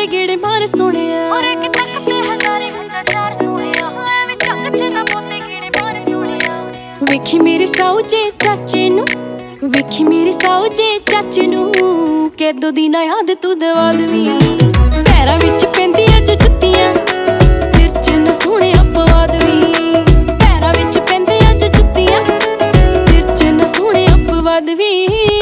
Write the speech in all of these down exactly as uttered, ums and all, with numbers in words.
ਗੇੜੇ ਮਾਰ ਸੋਹਣਿਆ ਔਰੇ ਕਿ ਤੱਕ ਤੇ ਹਜ਼ਾਰੇ ਹਜ਼ਾਰ ਚਾਰ ਸੋਹਣਿਆ ਐਵੇਂ ਝੱਗ ਚ ਨਾ ਪੋਤੇ ਗੇੜੇ ਮਾਰ ਸੋਹਣਿਆ ਵੇਖੀ ਮੇਰੇ ਸਾਊ ਜੇ ਚਾਚੇ ਨੂੰ ਵੇਖੀ ਮੇਰੇ ਸਾਊ ਜੇ ਚਾਚੇ ਨੂੰ ਕਦੋਂ ਦੀ ਨਾ ਯਾਦ ਤੂੰ ਦਵਾ ਦਵੀਂ ਪੈਰਾਂ ਵਿੱਚ ਪੈਂਦੀਆਂ ਜੋ ਜੁੱਤੀਆਂ ਸਿਰ ਚ ਨਾ ਸੋਹਣਿਆ ਪਵਾ ਦਵੀਂ ਪੈਰਾਂ ਵਿੱਚ ਪੈਂਦੀਆਂ ਜੋ ਜੁੱਤੀਆਂ ਸਿਰ ਚ ਨਾ ਸੋਹਣਿਆ ਪਵਾ ਦਵੀਂ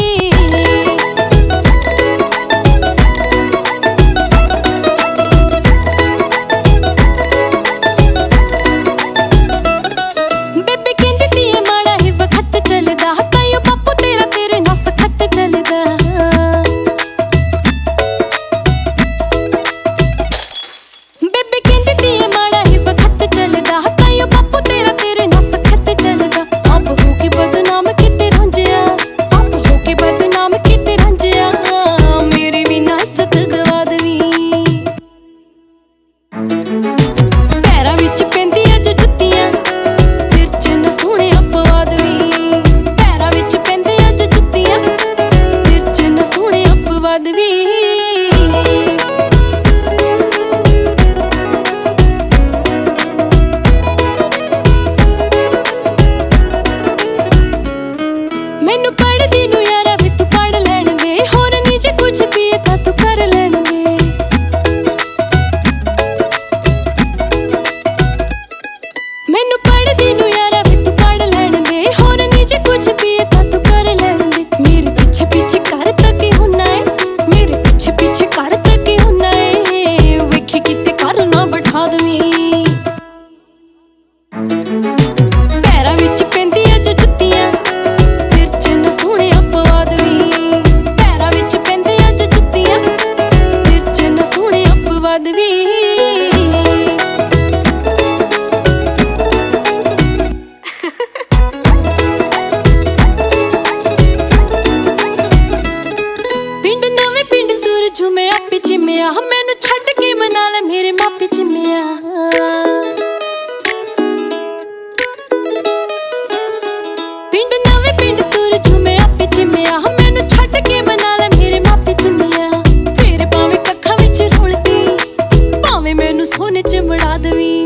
ਮੈਨੂੰ ਪੜ੍ਹਦੀ ਨੂੰ ਯਾਰਾ ਵੇ ਤੂੰ ਪੜ੍ਹ ਲੈਣ ਦੇ ਹੋਰ ਨੀ ਜੇ ਕੁਝ ਵੀ ਤਾਂ ਤੂੰ ਕਰ ਲੈਣ ਦੇ ਮੈਨੂੰ ਪੜ੍ਹਦੀ ਨੂੰ ਯਾਰਾ ਵੇ ਤੂੰ ਪੜ੍ਹ ਲੈਣ ਦੇ ਹੋਰ ਨੀ ਜੇ ਕੁਝ ਵੀ ਤਾਂ ਤੂੰ ਕਰ ਲੈਣ ਦੇ ਮੇਰੇ ਪਿੱਛੇ ਪਿੱਛੇ ਕਰ ਤੱਕੀ ਹੁੰਨਾ ਏ ਮੇਰੇ ਪਿੱਛੇ ਪਿੱਛੇ ਕਰ ਤੱਕੀ ਹੁੰਨਾ ਏ ਵੇਖੀ ਕਿਤੇ ਕਰ ਨਾ ਬਿਠਾ ਦਵੀਂ ਪੈਰਾਂ ਵਿੱਚ ਪੈਂਦੀਆਂ ਜੋ ਜੁੱਤੀਆਂ ਮੈਂ ਆਪੇ ਚਿਮਿਆ ਮੈਨੂੰ ਛੱਡ ਕੇ ਮਨਾ ਲੈ ਮੇਰੇ ਮਾਪੇ ਚਿਮਿਆ ਪਿੰਡ ਨਵੇਂ ਪਿੰਡ ਤੁਰ ਜੂ ਮੈਂ ਆਪੇ ਚਿਮਿਆ ਮੈਨੂੰ ਛੱਡ ਕੇ ਮਨਾ ਲੈ ਮੇਰੇ ਮਾਪੇ ਚਿਮਿਆ ਫੇਰ ਭਾਵੇਂ ਕੱਖਾਂ ਵਿੱਚ ਰੁਲਦੀ ਭਾਵੇਂ ਮੈਨੂੰ ਸੋਨੇ ਚ ਮੜਾ ਦਵੀਂ